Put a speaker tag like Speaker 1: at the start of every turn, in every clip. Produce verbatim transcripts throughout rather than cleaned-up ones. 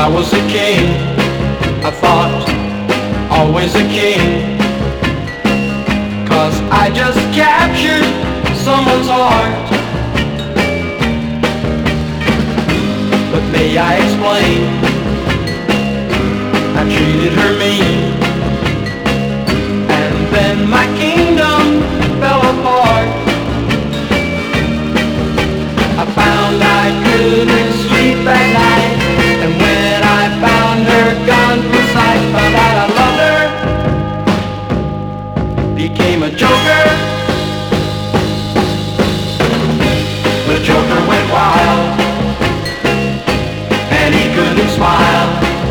Speaker 1: I was a king, I thought, always a king. 'Cause I just captured someone's heart. But may I explain, I treated her mean, and then my kingdom fell apart. I found I couldn't sleep at night, and when I found her gone from sight, found out I loved her, became a joker. The joker went wild, and he couldn't smile,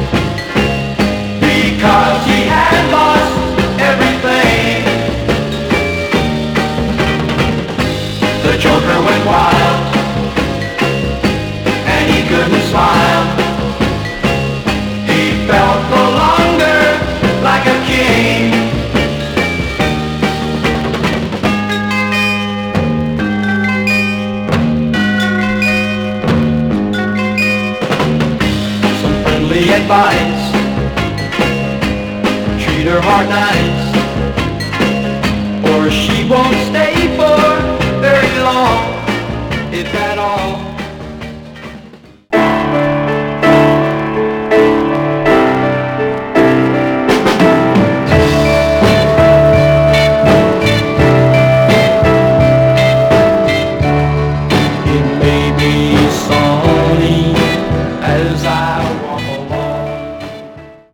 Speaker 1: because he had lost everything. The joker went wild, and he couldn't smile. He felt no longer like a king. Some friendly advice, treat her hard nice, or she won't stay